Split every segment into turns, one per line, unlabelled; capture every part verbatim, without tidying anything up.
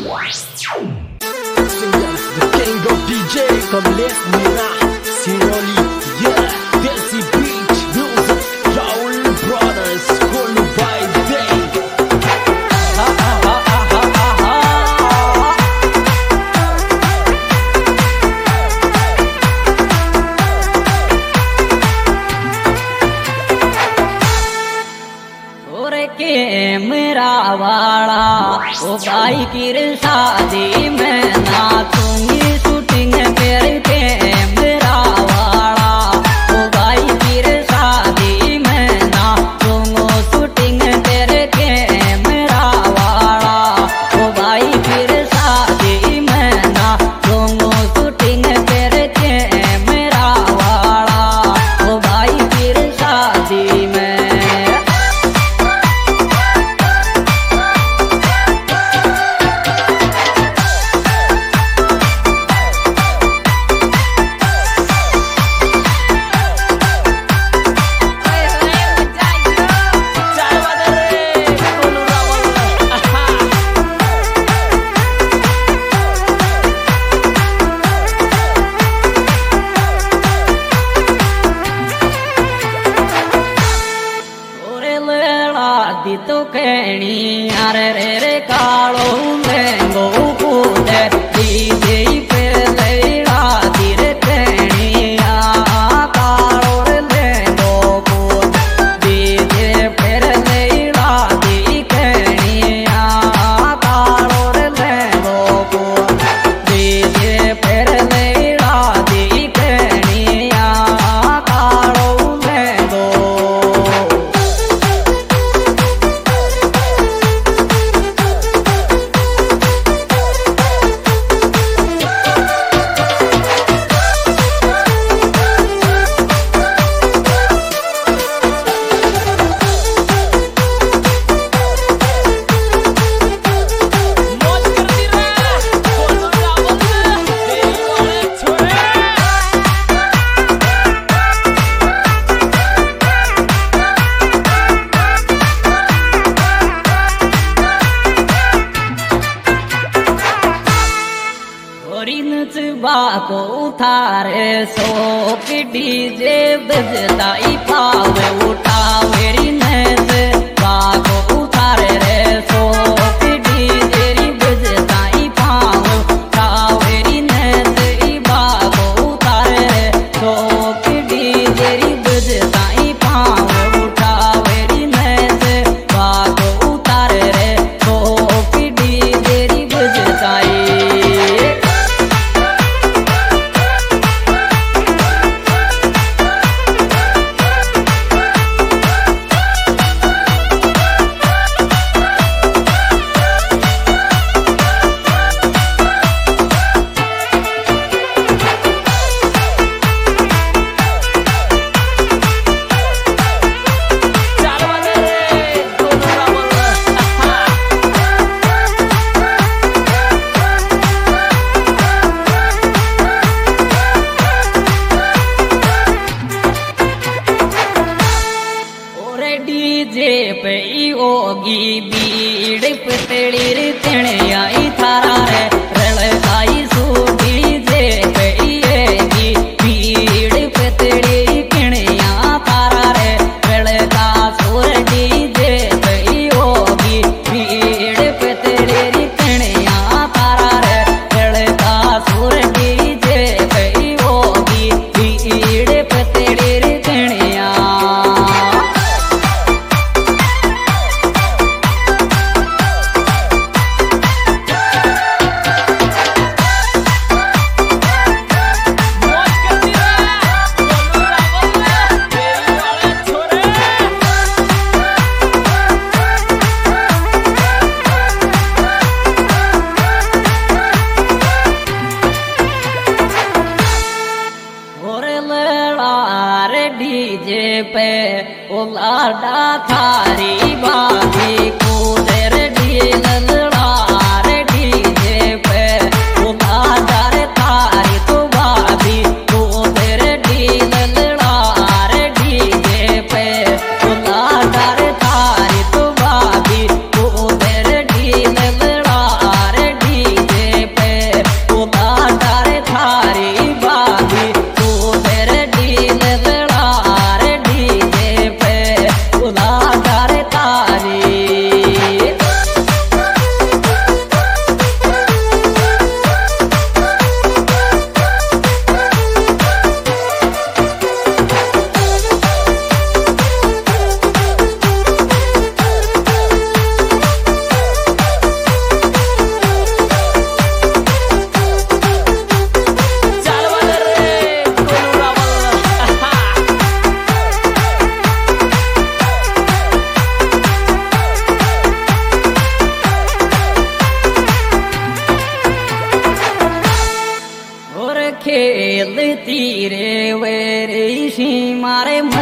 The king of D J, comme les Mira, c'est Rolly, yeah, Desi Beach, Music, Raul Brothers, Kolu by Day. Ha ha ha ha ha ha ha.
ओरे के मेरा वाला ओ भाई की शादी में नाचूंगी shooting करके मेरा वाला ओ भाई की शादी में नाचूंगा शूटिंग करके मेरा वाला ओ भाई की शादी में नाचूंगा शूटिंग करके मेरा वाला ओ भाई की शादी में। दी तो कहनी यार रे रे कालो लेंगो कूदे डीजे पे लेड़ा दी रे कहनी आ कालो रे लेंगो कूद डीजे पे लेड़ा दी कहनी आ कालो रे लेंगो कूद डीजे पे लेड़ा दी कहनी आ कालो लेंगो। को उठारे सो की डीजे बजताई पावे उठावेरी नैसे बाको उठारे रे सो की डीजे री बजताई पावे उठावेरी नैसे बाको उठारे रे सो की डीजे री बजताई पावे उठावेरी नैसे बाको उठारे रे सो की डीजे री बजताई। डीजे पे ओगी बीड़ पे तेरी तेणे आई थारा रे रड़काई सू डीजे पे येगी बीड़ पे तेरी तेणे आ थारा रे रड़का सुर डीजे पे ओगी बीड़ पे तेरी तेणे आ थारा रे रड़का सुर डीजे पे ओगी बीड़ पे तेरी तेणे आ।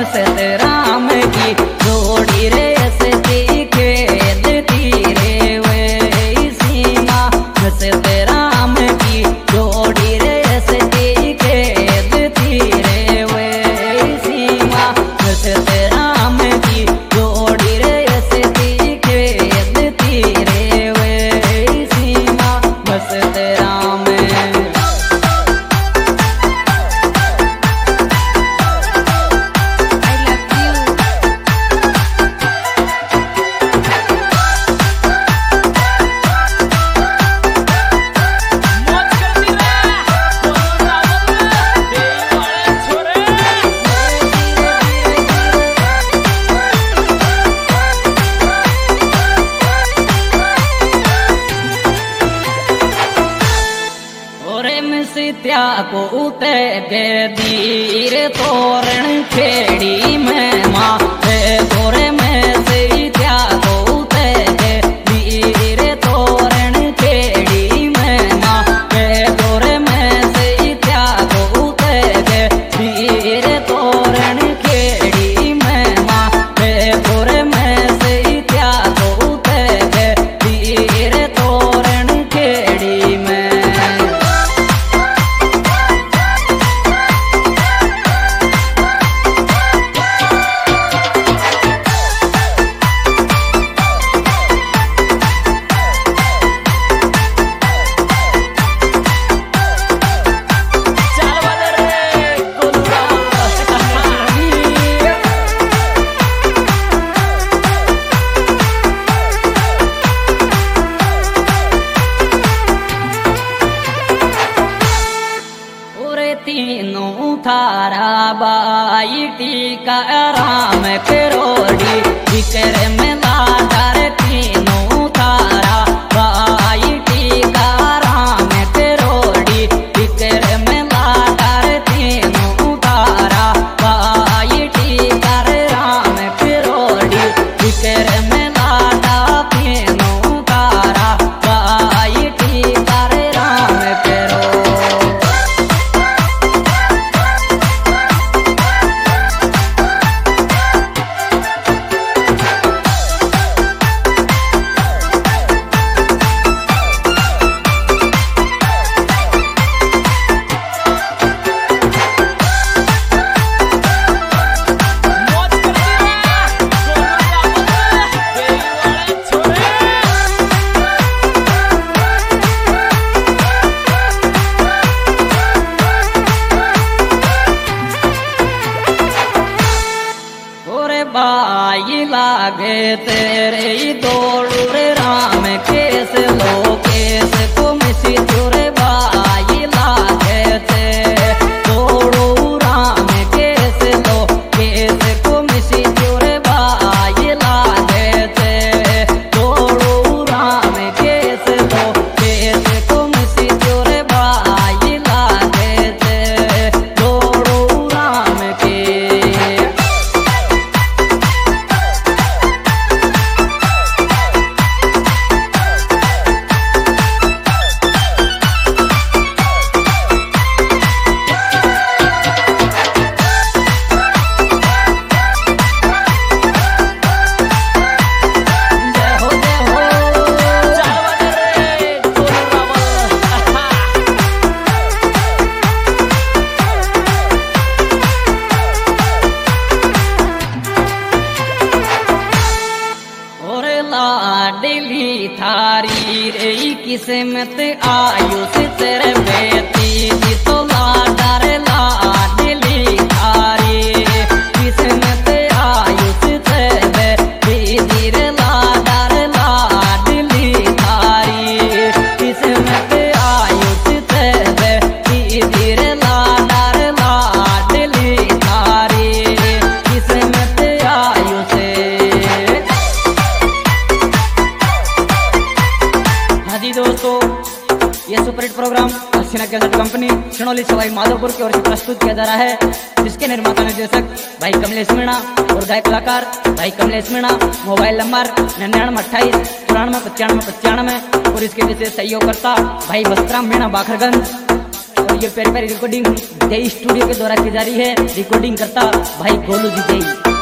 मस्त राम की जोड़ी रे सती खेलती रे वे सीमा मस्त राम की जोड़ी रे सती खेलती रे वे सीमा मस्त राम की जोड़ी रे सती खेलती रे वे सीमा मस्त राम। त्या को उते के दीर तोरण खेड़ी में माँ गोरे में से त्या को उते के दीर तोरण खेड़ी में माँ गोरे में से त्या को उते के दीर तोरण खेड़ी में माँ गोरे में से त्या को उते के दीर तोरण खेड़ी में। तीनों थारा बाई टीका राम करोड़ी जिक्र में लाडर तीनों थारा बाई टीका राम करोड़ी जिक्र में लाडर तीनों थारा बाई टीका राम करोड़ी जिक्र में लाडा तीनों थारा बाई टीका राम करोड़ी। बाई लागे तेरे दौड़ू रे राम केस लो केस को मिसी तुरे बाई लागे ते दौड़ू राम केस लो केस को मिसी तुरे बाई लागे ते दौड़ू राम केस लो केस को मिसी तुरे बाई लागे ते दौड़ू राम के। लाडली थारी रे किस्मत आयुष तेरे बेटी जी तो लाडर लाडली थारी किस्मत आयुष तेरे बेटी रे लाडर लाडली थारी किस्मत आयुष तेरे बेटी रे लाडर लाडली थारी किस्मत आयुष। दोस्तों ये superhit program Haseena cassette company Shinoli Sawai Madhopur की ओर से प्रस्तुत किया जा रहा है, जिसके निर्माता निर्देशक भाई कमलेश मीणा और गायक कलाकार भाई कमलेश मीणा। मोबाइल नंबर निन्यानवे अट्ठाईस चौरानवे पचानवे पचानवे और इसके विशेष सहयोगकर्ता भाई वस्त्राम मीणा बाखरगंज। और ये प्यारी प्यारी रिकॉर्डिंग जय स्टूडियो के द्वारा की जा रही है। रिकॉर्डिंग करता भाई गोलू जी जय।